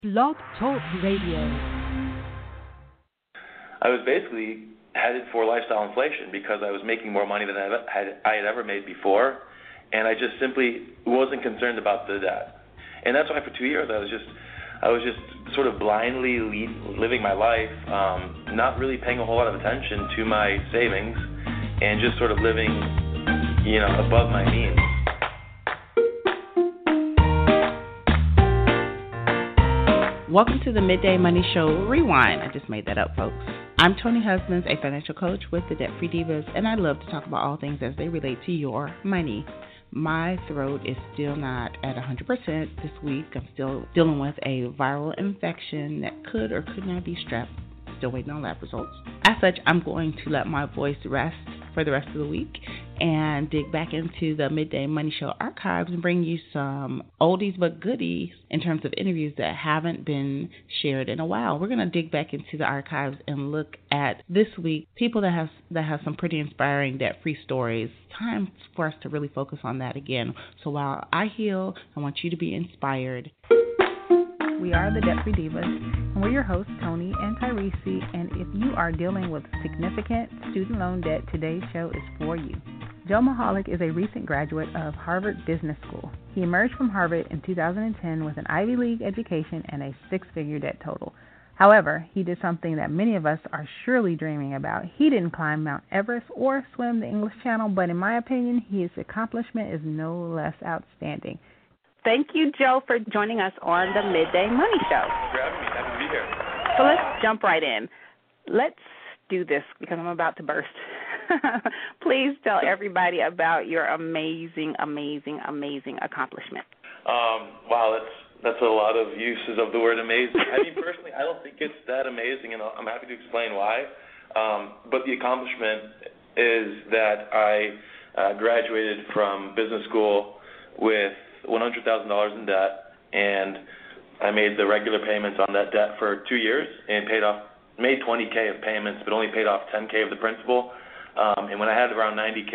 Blog Talk Radio. I was basically headed for lifestyle inflation because I was making more money than I had ever made before, and I just simply wasn't concerned about the debt. And that's why for 2 years I was just sort of blindly living my life, not really paying a whole lot of attention to my savings, and just sort of living, above my means. Welcome to the Midday Money Show Rewind. I just made that up, folks. I'm Tony Husbands, a financial coach with the Debt Free Divas, and I love to talk about all things as they relate to your money. My throat is still not at 100% this week. I'm still dealing with a viral infection that could or could not be strep. Still waiting on lab results. As such, I'm going to let my voice rest for the rest of the week and dig back into the Midday Money Show archives and bring you some oldies but goodies in terms of interviews that haven't been shared in a while. We're going to dig back into the archives and look at this week people that have some pretty inspiring debt-free stories. Time for us to really focus on that again. So while I heal, I want you to be inspired. We are the Debt Free Divas, and we're your hosts, Tony and Tyrese, and if you are dealing with significant student loan debt, today's show is for you. Joe Mahalik is a recent graduate of Harvard Business School. He emerged from Harvard in 2010 with an Ivy League education and a six-figure debt total. However, he did something that many of us are surely dreaming about. He didn't climb Mount Everest or swim the English Channel, but in my opinion, his accomplishment is no less outstanding. Thank you, Joe, for joining us on the Midday Money Show. Thanks for having me. Happy to be here. So let's jump right in. Let's do this because I'm about to burst. Please tell everybody about your amazing accomplishment. Wow, that's a lot of uses of the word amazing. I mean, personally, I don't think it's that amazing, and I'm happy to explain why. But the accomplishment is that I graduated from business school with $100,000 in debt, and I made the regular payments on that debt for 2 years and made $20K of payments, but only paid off $10K of the principal. And when I had around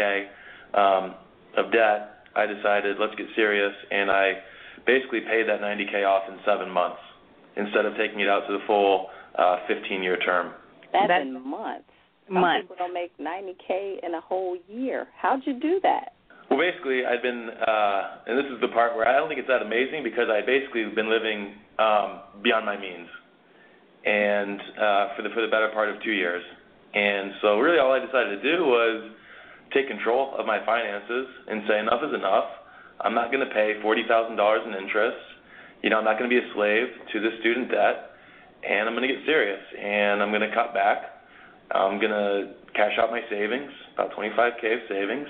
$90K of debt, I decided let's get serious, and I basically paid that $90K off in 7 months instead of taking it out to the full 15-year term. That's in months. Some people don't make $90K in a whole year. How'd you do that? Well, basically, I'd been, and this is the part where I don't think it's that amazing because I basically have been living beyond my means, and for the better part of 2 years. And so really all I decided to do was take control of my finances and say enough is enough. I'm not going to pay $40,000 in interest. I'm not going to be a slave to this student debt, and I'm going to get serious, and I'm going to cut back. I'm going to cash out my savings, about $25K of savings.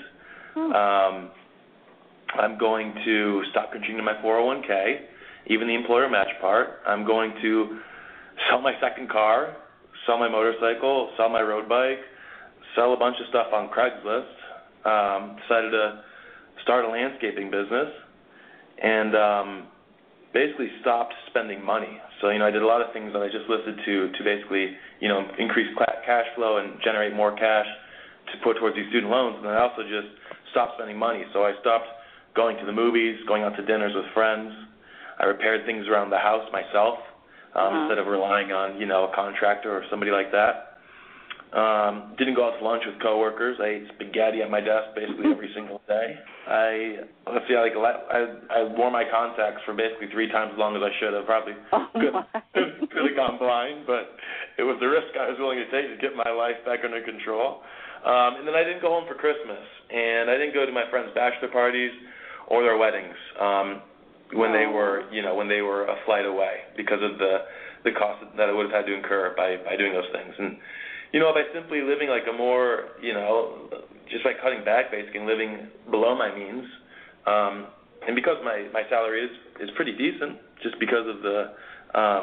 I'm going to stop contributing to my 401K, even the employer match part. I'm going to sell my second car, sell my motorcycle, sell my road bike, sell a bunch of stuff on Craigslist. Decided to start a landscaping business, and basically stopped spending money. So, I did a lot of things that I just listed to basically, increase cash flow and generate more cash to put towards these student loans. And I also just stopped spending money. So I stopped going to the movies, going out to dinners with friends. I repaired things around the house myself instead of relying on, a contractor or somebody like that. Didn't go out to lunch with coworkers. I ate spaghetti at my desk basically every single day. I wore my contacts for basically 3 times as long as I should have. Probably could have gone blind, but it was the risk I was willing to take to get my life back under control. And then I didn't go home for Christmas, and I didn't go to my friends' bachelor parties or their weddings when they were a flight away because of the cost that I would have had to incur by doing those things. And by simply living like a more just by cutting back basically and living below my means, and because my salary is pretty decent, just because of the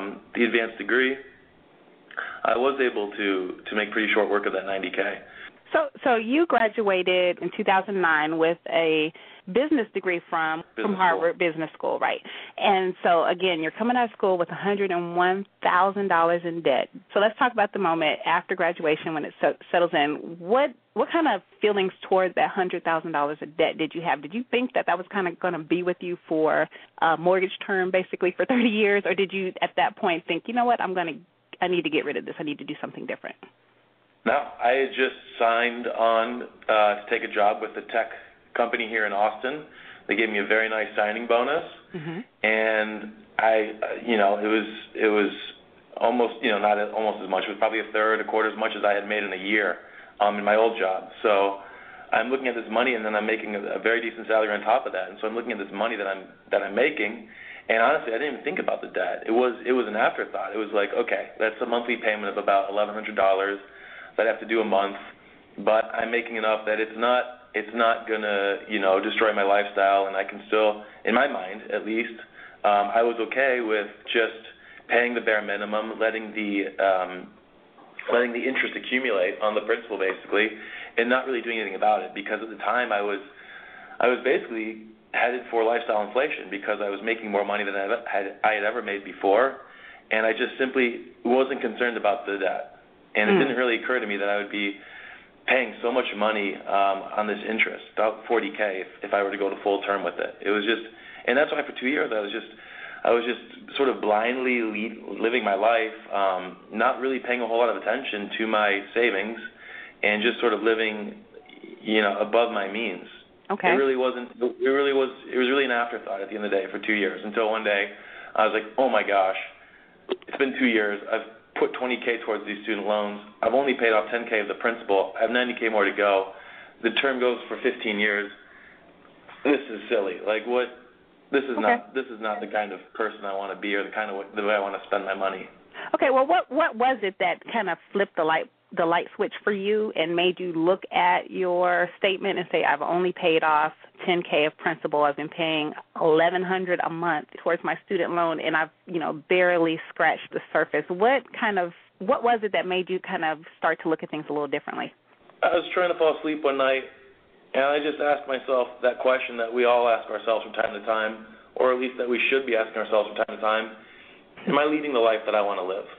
advanced degree, I was able to make pretty short work of that $90K. So you graduated in 2009 with a business degree from Harvard Business School, right? And so, again, you're coming out of school with $101,000 in debt. So let's talk about the moment after graduation when it settles in. What kind of feelings towards that $100,000 of debt did you have? Did you think that was kind of going to be with you for a mortgage term, basically, for 30 years? Or did you, at that point, think, you know what, I need to get rid of this. I need to do something different? No, I had just signed on to take a job with a tech company here in Austin. They gave me a very nice signing bonus, and it was almost, not almost as much. It was probably a third, a quarter as much as I had made in a year in my old job. So I'm looking at this money, and then I'm making a very decent salary on top of that. And so I'm looking at this money that I'm making, and honestly, I didn't even think about the debt. It was an afterthought. It was like, okay, that's a monthly payment of about $1,100 that I have to do a month, but I'm making enough that it's not going to, destroy my lifestyle, and I can still, in my mind at least, I was okay with just paying the bare minimum, letting the interest accumulate on the principal basically, and not really doing anything about it, because at the time I was basically headed for lifestyle inflation because I was making more money than I had ever made before, and I just simply wasn't concerned about the debt. And it didn't really occur to me that I would be paying so much money on this interest, about $40K if I were to go to full term with it. It was just, and that's why for 2 years I was just sort of blindly living my life, not really paying a whole lot of attention to my savings, and just sort of living, above my means. Okay. It really wasn't. It was really an afterthought at the end of the day for 2 years, until one day I was like, oh my gosh, it's been 2 years. I've put $20K towards these student loans. I've only paid off $10K of the principal. I have $90K more to go. The term goes for 15 years. This is silly. Like, what? This is not the kind of person I want to be, or the way I want to spend my money. Okay. Well, what was it that kind of flipped the light switch for you and made you look at your statement and say, I've only paid off $10K of principal. I've been paying $1,100 a month towards my student loan, and I've, barely scratched the surface. What was it that made you kind of start to look at things a little differently? I was trying to fall asleep one night, and I just asked myself that question that we all ask ourselves from time to time, or at least that we should be asking ourselves from time to time. Am I leading the life that I want to live?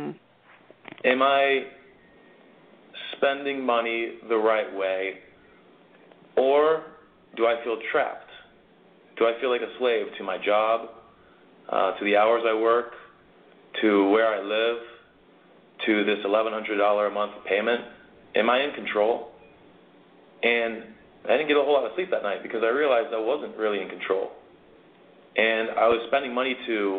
Am I spending money the right way, or do I feel trapped? Do I feel like a slave to my job, to the hours I work, to where I live, to this $1,100 a month payment? Am I in control? And I didn't get a whole lot of sleep that night because I realized I wasn't really in control. And I was spending money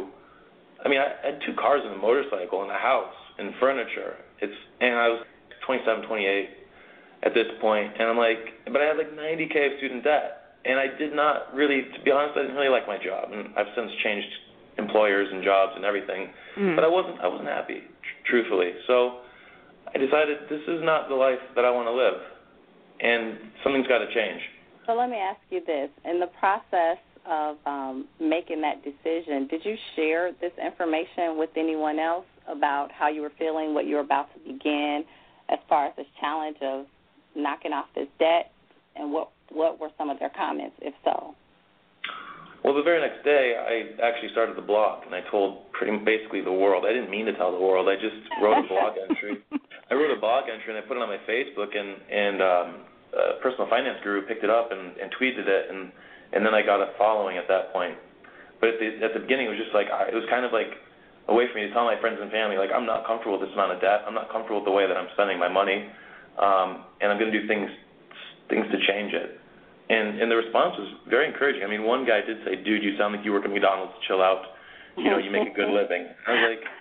I had 2 cars and a motorcycle and a house and furniture. And I was 27, 28 at this point, and I'm like, but I had like $90K of student debt, and I did not really, to be honest, I didn't really like my job, and I've since changed employers and jobs and everything, but I wasn't happy, truthfully. So I decided this is not the life that I want to live, and something's got to change. So let me ask you this: in the process of making that decision, did you share this information with anyone else about how you were feeling, what you were about to begin, as far as this challenge of knocking off this debt, and what were some of their comments, if so? Well, the very next day, I actually started the blog, and I told basically the world. I didn't mean to tell the world. I just wrote a blog entry. I wrote a blog entry, and I put it on my Facebook, and a personal finance guru picked it up and tweeted it, and then I got a following at that point. But at the beginning, it was just like, it was kind of like a way for me to tell my friends and family, like, I'm not comfortable with this amount of debt. I'm not comfortable with the way that I'm spending my money, and I'm going to do things to change it. And the response was very encouraging. I mean, one guy did say, dude, you sound like you work at McDonald's. Chill out. You make a good living. I was like,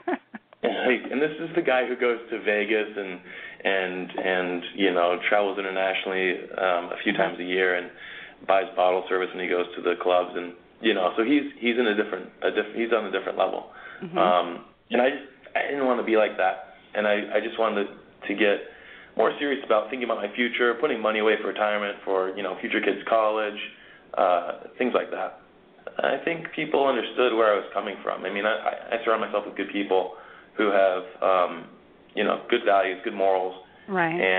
and this is the guy who goes to Vegas and travels internationally a few times a year and buys bottle service when he goes to the clubs, and so he's on a different level. And I didn't want to be like that, and I just wanted to get more serious about thinking about my future, putting money away for retirement, for future kids' college, things like that. I think people understood where I was coming from. I mean, I surround myself with good people who have good values, good morals, right. And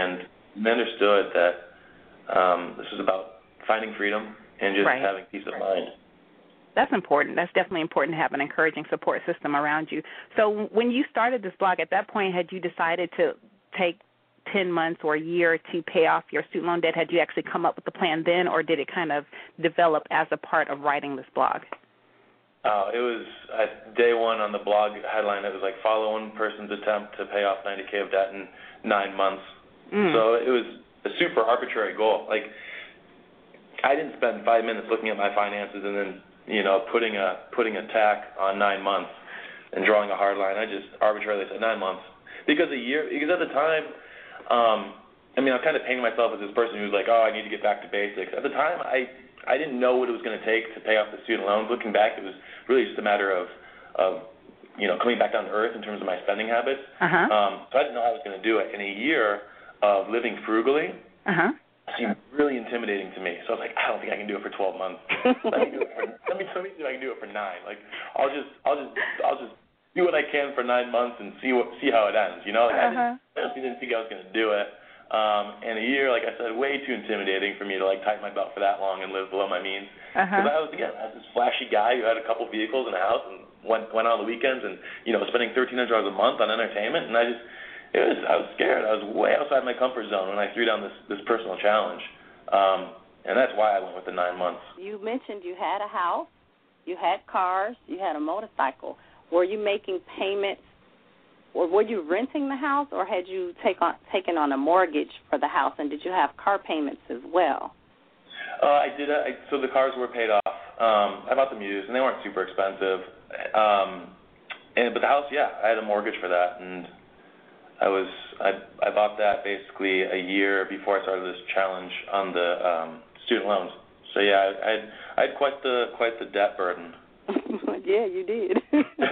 and understood that this is about finding freedom and just having peace of mind. That's important. That's definitely important to have an encouraging support system around you. So when you started this blog, at that point, had you decided to take 10 months or a year to pay off your student loan debt? Had you actually come up with the plan then, or did it kind of develop as a part of writing this blog? It was at day one on the blog headline. It was like, follow one person's attempt to pay off $90K of debt in 9 months. So it was a super arbitrary goal. Like, I didn't spend 5 minutes looking at my finances and then, putting a tack on 9 months and drawing a hard line. I just arbitrarily said 9 months because at the time, I was kind of painting myself as this person who's like, I need to get back to basics. At the time, I didn't know what it was going to take to pay off the student loans. Looking back, it was really just a matter of coming back down to earth in terms of my spending habits. So I didn't know how I was going to do it. In a year of living frugally, seemed really intimidating to me. So I was like, I don't think I can do it for 12 months. Let me see if I can do it for 9. Like, I'll just do what I can for 9 months and see how it ends. I didn't think I was going to do it. And a year, like I said, way too intimidating for me to tighten my belt for that long and live below my means. Because I was this flashy guy who had a couple vehicles and a house and went on the weekends and spending $1,300 a month on entertainment, and I was scared. I was way outside my comfort zone when I threw down this personal challenge, and that's why I went with the 9 months. You mentioned you had a house, you had cars, you had a motorcycle. Were you making payments? Or were you renting the house, or had you taken on a mortgage for the house, and did you have car payments as well? I did. So the cars were paid off. I bought them used, and they weren't super expensive. But the house, I had a mortgage for that, and I bought that basically a year before I started this challenge on the student loans. So I had quite the debt burden. Yeah, you did.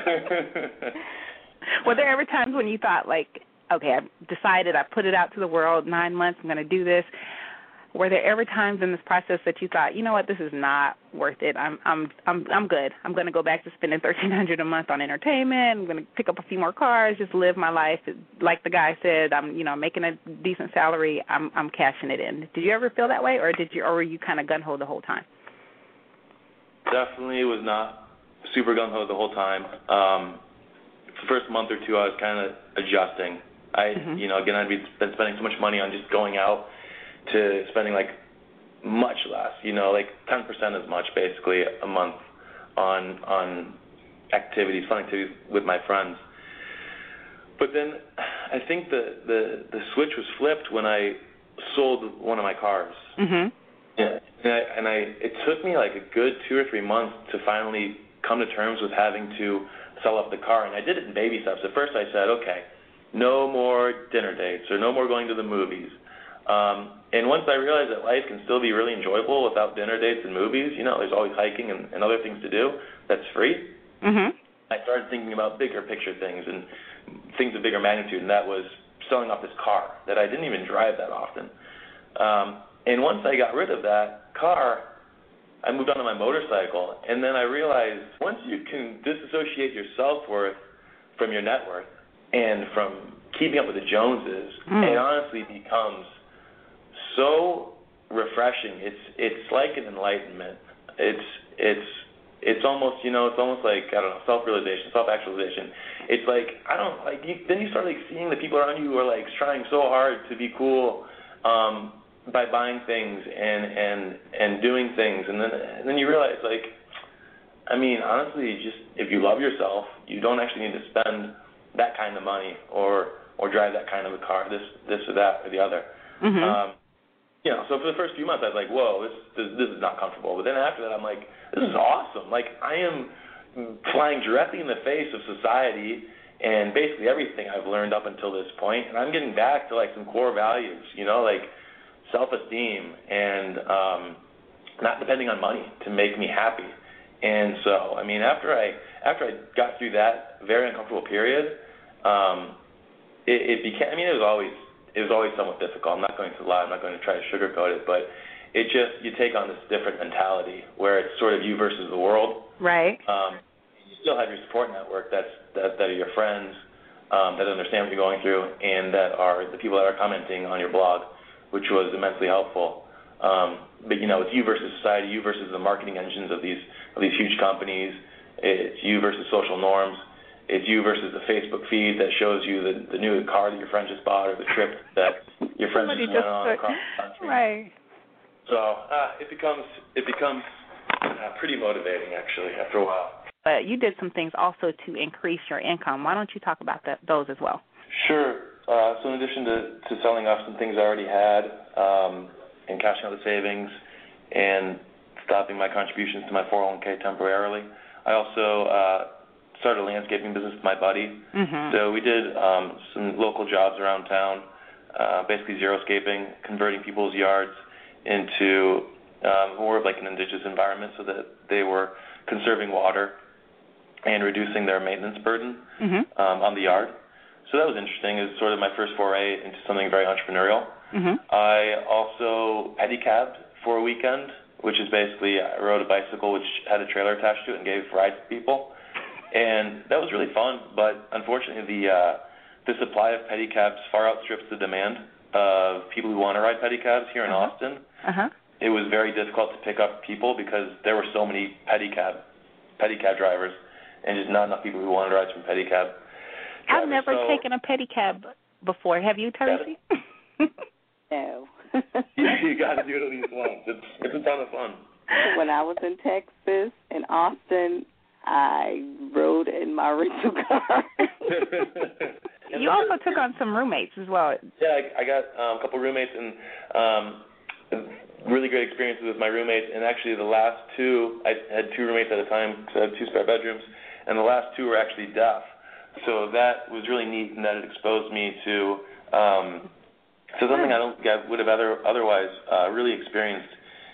Were there ever times when you thought, okay, I've decided, I put it out to the world, 9 months, I'm going to do this? Were there ever times in this process that you thought, you know what, this is not worth it. I'm good. I'm going to go back to spending $1,300 a month on entertainment. I'm going to pick up a few more cars, just live my life. Like the guy said, I'm making a decent salary. I'm cashing it in. Did you ever feel that way, or were you kind of gun-ho the whole time? Definitely was not super gun-ho the whole time. The first month or two, I was kind of adjusting. Again, I'd been spending so much money on just going out to spending much less, 10% as much basically a month on fun activities with my friends. But then I think the switch was flipped when I sold one of my cars. It took me a good 2 or 3 months to finally come to terms with having to sell up the car, and I did it in baby steps. At first I said, okay, no more dinner dates or no more going to the movies. And once I realized that life can still be really enjoyable without dinner dates and movies, there's always hiking and other things to do that's free, I started thinking about bigger picture things and things of bigger magnitude, and that was selling off this car that I didn't even drive that often. And once I got rid of that car, I moved on to my motorcycle, and then I realized once you can disassociate your self-worth from your net worth and from keeping up with the Joneses, it honestly becomes so refreshing. It's like an enlightenment. It's almost like, I don't know, self-realization, self-actualization. It's then you start seeing the people around you who are trying so hard to be cool, by buying things and doing things, and then you realize honestly, just if you love yourself, you don't actually need to spend that kind of money or drive that kind of a car, this or that or the other. So for the first few months I was like, whoa, this is not comfortable. But then after that I'm like, this is awesome. I am flying directly in the face of society and basically everything I've learned up until this point, and I'm getting back to some core values, self-esteem and not depending on money to make me happy. And so, after I got through that very uncomfortable period, it became. It was always somewhat difficult. I'm not going to lie. I'm not going to try to sugarcoat it, but you take on this different mentality where it's sort of you versus the world. Right. You still have your support network that are your friends that understand what you're going through and that are the people that are commenting on your blog. which was immensely helpful. But it's you versus society, you versus the marketing engines of these huge companies. It's you versus social norms. It's you versus the Facebook feed that shows you the new car that your friend just bought or the trip that your friends just went on across the country. Right. So it becomes pretty motivating, actually, after a while. But you did some things also to increase your income. Why don't you talk about those as well? Sure. So in addition to selling off some things I already had and cashing out the savings and stopping my contributions to my 401k temporarily, I also started a landscaping business with my buddy. Mm-hmm. So we did some local jobs around town, basically xeriscaping, converting people's yards into more of like an indigenous environment so that they were conserving water and reducing their maintenance burden on the yard. So that was interesting. It was sort of my first foray into something very entrepreneurial. Mm-hmm. I also pedicabbed for a weekend, which is basically I rode a bicycle which had a trailer attached to it and gave rides to people. And that was really fun, but unfortunately the supply of pedicabs far outstrips the demand of people who want to ride pedicabs here in Austin. It was very difficult to pick up people because there were so many pedicab drivers and just not enough people who wanted to ride from pedicab. I've never taken a pedicab before. Have you, Teresi? No. You got to do it at least once. It's a ton of fun. When I was in Texas, in Austin, I rode in my rental car. You also took on some roommates as well. Yeah, I got a couple roommates and really great experiences with my roommates. And actually the last two, I had two roommates at a time because I had 2 spare bedrooms, and the last 2 were actually deaf. So that was really neat, and that it exposed me to something I don't think I would have otherwise really experienced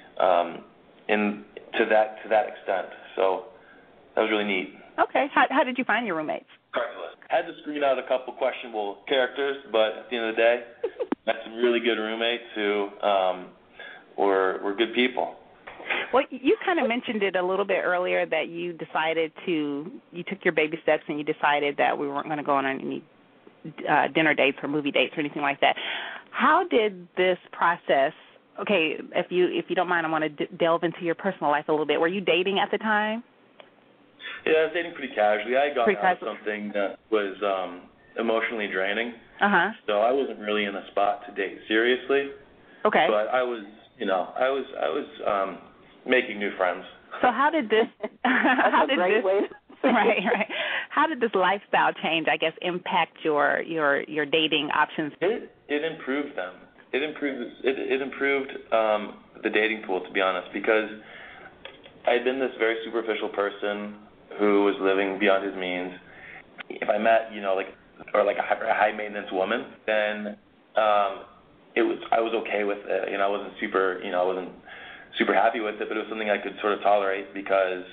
to that extent. So that was really neat. Okay. How did you find your roommates? Had to screen out a couple questionable characters, but at the end of the day, met some really good roommates who were good people. Well, you kind of mentioned it a little bit earlier that you took your baby steps and you decided that we weren't going to go on any dinner dates or movie dates or anything like that. How did this process, okay, if you don't mind, I want to delve into your personal life a little bit. Were you dating at the time? Yeah, I was dating pretty casually. I got out of something that was emotionally draining. So I wasn't really in a spot to date seriously. Okay. But I was making new friends. So how did this? Right. How did this lifestyle change, I guess, impact your dating options? It improved them. It improved the dating pool, to be honest, because I had been this very superficial person who was living beyond his means. If I met, a high maintenance woman, then I was okay with it. I wasn't super happy with it, but it was something I could sort of tolerate because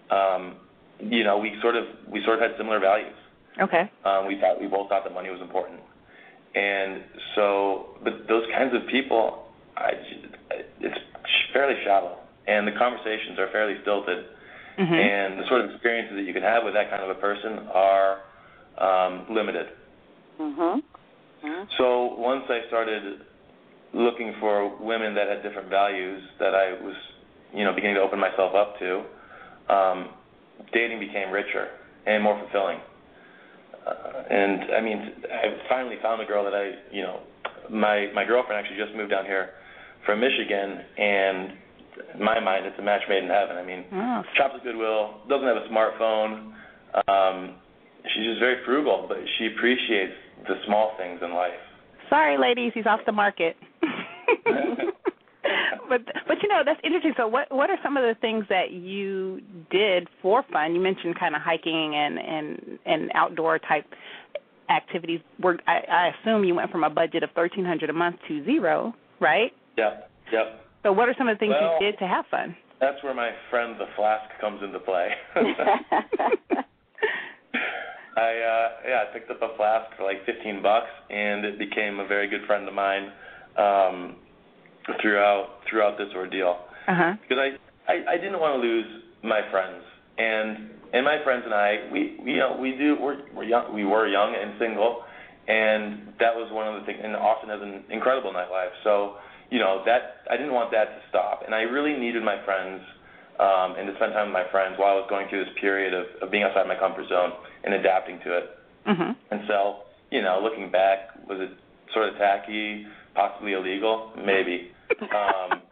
we sort of had similar values. Okay. We both thought that money was important, and so, but those kinds of people, it's fairly shallow, and the conversations are fairly stilted, and the sort of experiences that you can have with that kind of a person are limited. So once I started looking for women that had different values that I was, beginning to open myself up to, dating became richer and more fulfilling. And I mean, I finally found a girl that my girlfriend actually just moved down here from Michigan, and in my mind, it's a match made in heaven. I mean, shops at Goodwill, doesn't have a smartphone. She's just very frugal, but she appreciates the small things in life. Sorry, ladies, he's off the market. But that's interesting. So what are some of the things that you did for fun? You mentioned kind of hiking and outdoor type activities. I assume you went from a budget of $1,300 a month to $0, right? Yep. So what are some of the things you did to have fun? That's where my friend the Flask comes into play. I picked up a flask for like $15, and it became a very good friend of mine throughout this ordeal. Because I didn't want to lose my friends, and my friends and I we were young and single, And that was one of the things. And Austin has an incredible nightlife. So, that I didn't want that to stop. And I really needed my friends and to spend time with my friends while I was going through this period of being outside my comfort zone and adapting to it. Mm-hmm. And so, looking back, was it sort of tacky, possibly illegal? Maybe. But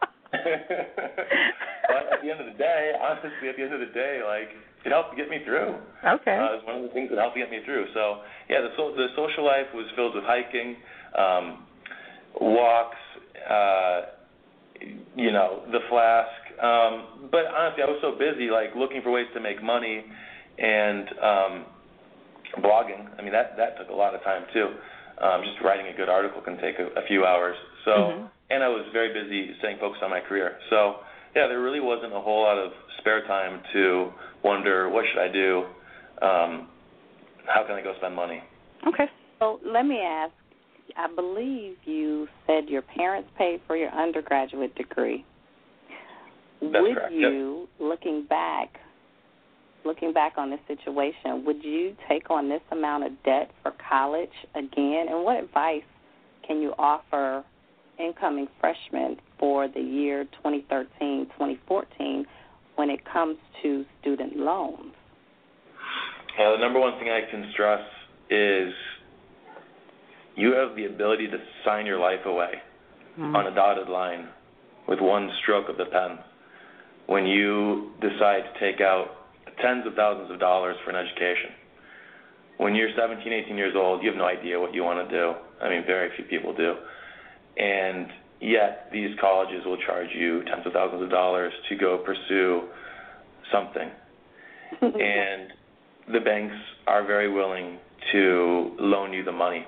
at the end of the day, honestly, it helped get me through. Okay. It was one of the things that helped get me through. So, yeah, the social life was filled with hiking, walks, the flask. But honestly, I was so busy, looking for ways to make money and blogging. I mean, that took a lot of time, too. Just writing a good article can take a few hours. So, mm-hmm. And I was very busy staying focused on my career. So, yeah, there really wasn't a whole lot of spare time to wonder, what should I do? How can I go spend money? Okay. So let me ask, I believe you said your parents paid for your undergraduate degree. That's correct. Would you, looking back on this situation, would you take on this amount of debt for college again? And what advice can you offer incoming freshmen for the year 2013-2014 when it comes to student loans? The number one thing I can stress is you have the ability to sign your life away on a dotted line with one stroke of the pen when you decide to take out tens of thousands of dollars for an education. When you're 17, 18 years old, you have no idea what you want to do. I mean, very few people do. And yet these colleges will charge you tens of thousands of dollars to go pursue something. And the banks are very willing to loan you the money.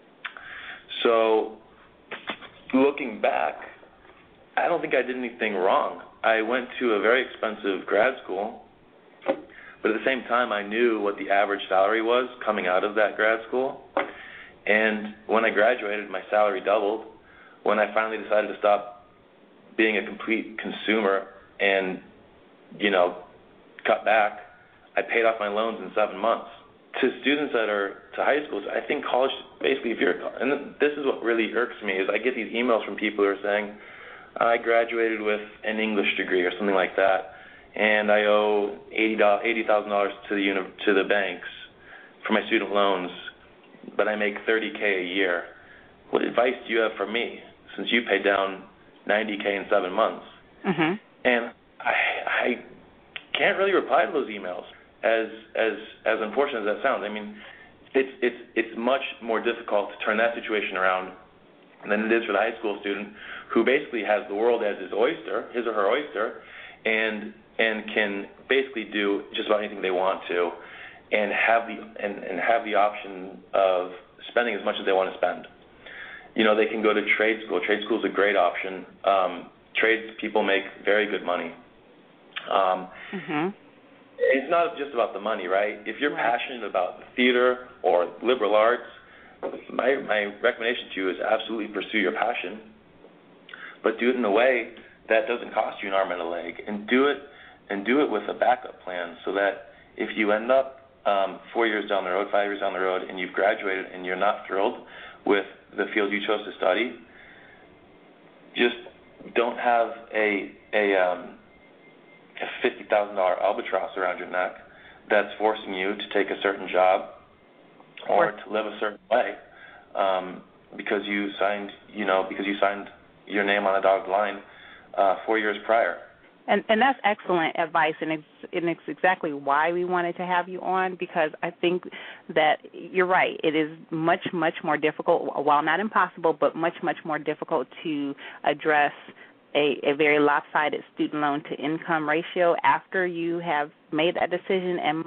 So looking back, I don't think I did anything wrong. I went to a very expensive grad school, but at the same time I knew what the average salary was coming out of that grad school. And when I graduated, my salary doubled. When I finally decided to stop being a complete consumer and, cut back, I paid off my loans in 7 months. To students that are to high schools, I think college, basically, and this is what really irks me, is I get these emails from people who are saying, I graduated with an English degree or something like that, and I owe $80,000 to the banks for my student loans, but I make $30K a year. What advice do you have for me, since you paid down $90K in 7 months? Mm-hmm. And I can't really reply to those emails, as unfortunate as that sounds. I mean, it's much more difficult to turn that situation around than it is for the high school student who basically has the world as his or her oyster, and can basically do just about anything they want to, and have the option of spending as much as they want to spend. They can go to trade school. Trade school is a great option. Trades people make very good money. Mm-hmm. It's not just about the money, right? If you're passionate about theater or liberal arts, my recommendation to you is absolutely pursue your passion, but do it in a way that doesn't cost you an arm and a leg, and do it with a backup plan, so that if you end up 4 years down the road, 5 years down the road, and you've graduated and you're not thrilled with the field you chose to study, just don't have a $50,000 albatross around your neck that's forcing you to take a certain job or to live a certain way, because you signed your name on a dotted line 4 years prior. And that's excellent advice, and it's exactly why we wanted to have you on, because I think that you're right. It is much, much more difficult, while not impossible, but much, much more difficult to address a very lopsided student loan to income ratio after you have made that decision, and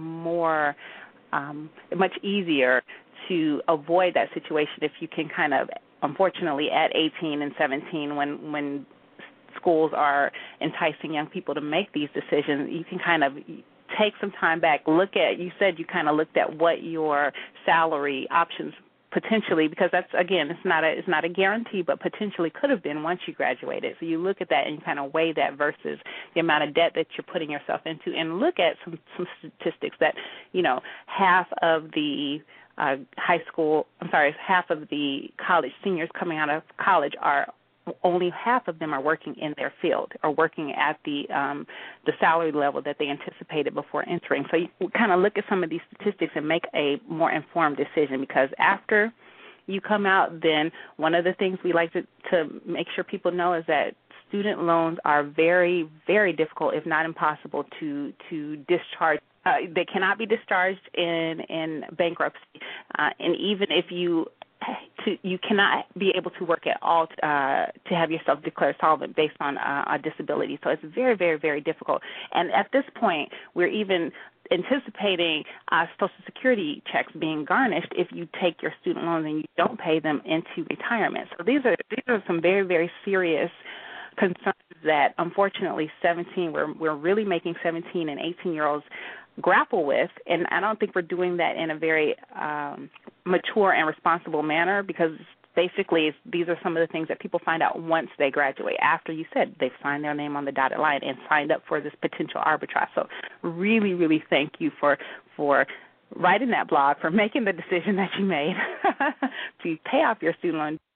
much easier to avoid that situation if you can kind of, unfortunately, at 18 and 17, when schools are enticing young people to make these decisions, you can kind of take some time back, you said you kind of looked at what your salary options potentially, because that's, again, it's not a guarantee, but potentially could have been once you graduated. So you look at that and you kind of weigh that versus the amount of debt that you're putting yourself into, and look at some statistics that, half of the half of the college seniors coming out of college only half of them are working in their field or working at the salary level that they anticipated before entering. So you kind of look at some of these statistics and make a more informed decision, because after you come out, then one of the things we like to make sure people know is that student loans are very, very difficult, if not impossible, to discharge. They cannot be discharged in bankruptcy, and even if you cannot be able to work at all to have yourself declared solvent based on a disability. So it's very, very, very difficult. And at this point, we're even anticipating Social Security checks being garnished if you take your student loans and you don't pay them into retirement. So these are some very, very serious concerns that, unfortunately, we're really making 17 and 18-year-olds grapple with, and I don't think we're doing that in a very mature and responsible manner, because basically these are some of the things that people find out once they graduate, after you said they've signed their name on the dotted line and signed up for this potential arbitrage. So really, really thank you for writing that blog, for making the decision that you made to pay off your student loan